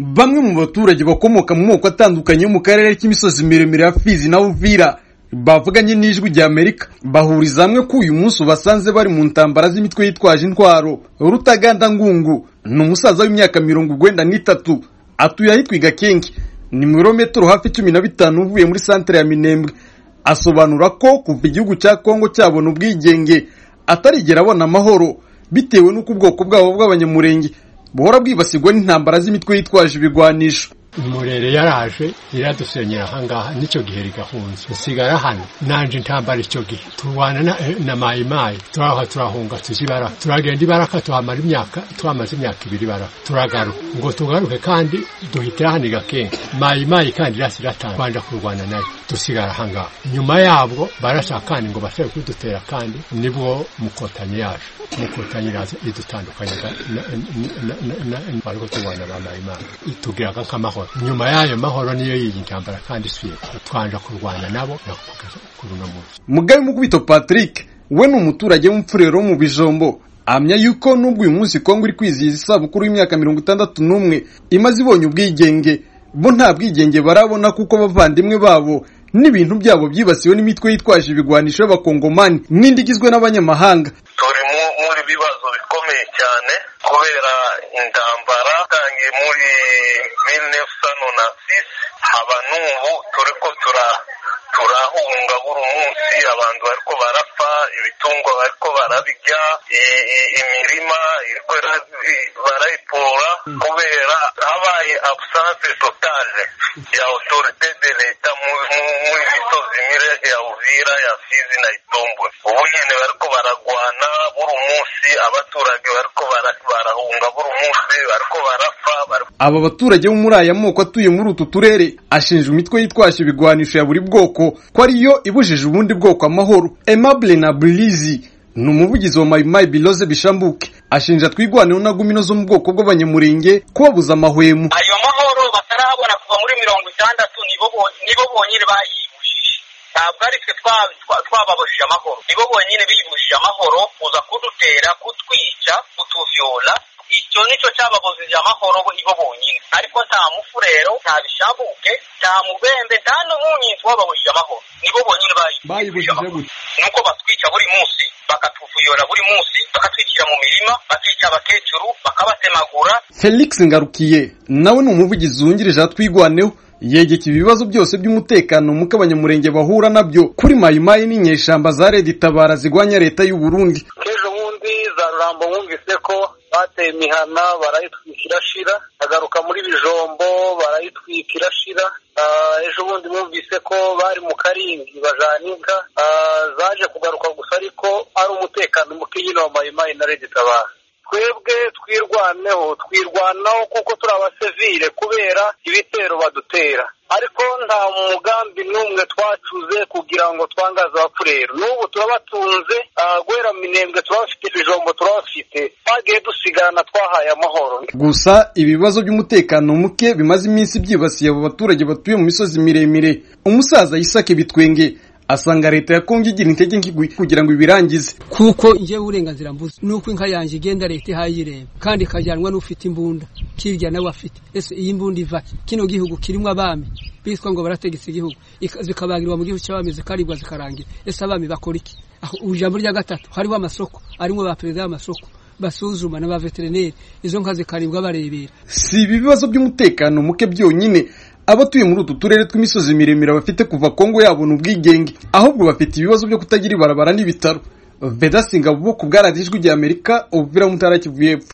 Bamwe mu baturage bakomoka mu moko atandukanye mu karere k'imisozi miremire ya Fizi na Uvira bavuganye n'ijwi rya Amerika, bahuriza hamwe ko uyu munsi basanze bari mu ntambara z'imitwe yitwaje intwaro. Rutaganda Ngungu ni umusaza w'imyaka 93, atuye ahitwa Gakenke, ni mirometero hafi 15 uvuye muri centre ya Minembwe. Asobanura ko kuva igihugu cya Kongo cyabona ubwigenge atarigera abona amahoro bitewe n'uko ubwoko bwabo bw'abanyamurenge buhora bwibasigwa n'intambara z'imitwe yitwaje ibigwanisho. Murere yaraje iradusenyera hangaha nicyo gihe rigahunze usigara hano nanje intambara icyo gihe turwana na mayimayi turahunga tuzibara turagenda ibaraka tuhamara imyaka twamaze imyaka 2 bara turagaruka ngo tugaruke kandi duhitira hano Gakenke mayimayi kandi irasiratanga kwanja kurwana nayo dusigara hangaha. Nyuma yabwo barashakana ngo bashaka kudutera kandi nibwo mukotanye yaje mukotanyiraza idutandukanye bariko tubana ba mayimayi itugiraga nk'amahoro. Nyuma yayo mahoro niyo y'intambara kandi suye twanja kurwana nabo kuruna munsi. Mugabe Mukubito Patrick we ni umuturage w'umfurero mu Bijombo, amya yuko nubwo uyu munsi Kongo iri kwizihiza isabukuru y'imyaka 61 imaze ibonye ubwigenge, bo nta bwigenge barabona kuko bavandimwe babo n'ibintu byabo byibasiwe n'imitwe yitwaje ibigwanisho y'abakongomani n'indigizwe n'abanyamahanga. Turi muri bibazo bikomeye cyane kubera intambara tangiye muri 1996 haba n'ubu turiko turahunga buri munsi, abantu bariko barapfa, ibitungwa bariko barabirya, imirima iriko barayipora kubera habaye absence totale ya autorité de l'État muri misozi mire ya Uvira, ya Fizi na Itombwe. Ubu nyene bariko baragwana buri munsi, abaturage bariko barahunga buri munsi, bariko barapfa. Aba baturage bo muri aya moko atuye muri utu turere ashinjwa imitwe yitwaje ibigwanisho ya buri bwoko ko ariyo ibujije ubundi bwoko amahoro. Aimable na Blizi ni umuvugizi wa Mayimayi Biloze Bishambuke, ashinja twigwaneho na gumino zo mu bwoko bw'abanyamurenge kubabuza amahwemo. Ayo mahoro batarabona kuva muri 60 nibo bonyine bayibujije, ntabwo ari twe twababujije amahoro, nibo bonyine biyibujije amahoro kuza kudutera, kutwica, kutuvyola. Icyo nico cyababujije amahoro ibo bonyine, ariko nta mufurero, nta Bishambuke, nta Mubembe, nta n'umunyinzi wababujije amahoro, nibo bonyine bayibujije amahoro. Nuko batwica buri munsi, bakatuvuyora buri munsi, bakatwikira mu mirima, bakica abakecuru, bakabatemagura. Felix Ngarukiye nawe ni umuvugizi wungirije atwigwaneho, yegeka ibibazo byose by'umutekano muko abanyamurenge bahura nabyo kuri Mayimayi n'inyeshamba za Red Tabara zigwanya leta y'u Burundi. Ejo bundi za Rurambo bumvise ko bateye imihana barayitwikira shira, agaruka muri Bijombo barayitwikira shira. Ejo bundi bumvise ko bari mu Karingi bajaninka, zaje kugaruka gusa ariko ari umutekano muke nyine wa Mayimayi na Red Tabara. Twebwe twirwanaho kuko turi abasivile kubera ibitero badutera, ariko nta mugambi n'umwe twacuze kugira ngo twangaze abapfurero. N'ubu turabatunze, guhera Minembwe turabafite, Bijombo turabafite, twagiye dusigarana twahaye amahoro. Gusa ibibazo by'umutekano muke bimaze iminsi byibasiye abo baturage batuye mu misozi miremire. Umusaza Isake Bitwenge asanga leta ya Kongo igira intege nk'igwi kugira ngo ibirangize, kuko nje uburenganzira mbuze nuko inka yanje igenda leta hayireba kandi kajyanwa n'ufite imbunda kirya nawe afite. Ese iyi mbunda iva kino gihugu kirimo abami biswa ngo barategetse igihugu zikabagirwa mu gihugu cy'abameze karibwa zikarangira. Ese abami bakora iki? Ujambo rya gatatu hariho amasoko, arimo ba perezida y'amasoko basuzuma na ba veterineri, izo nka zikaribwa barebera. Si ibibazo by'umutekano muke byonyine abatuye muri utu turere tw'imisozi miremire bafite kuva Kongo yabona ubwigenge, ahubwo bafite ibibazo byo kutagira ibarabara n'ibitaro. Vedasinga bubu ku bwaradijwe rya Amerika, Uvira mu Ntara Kivu y'Epfo.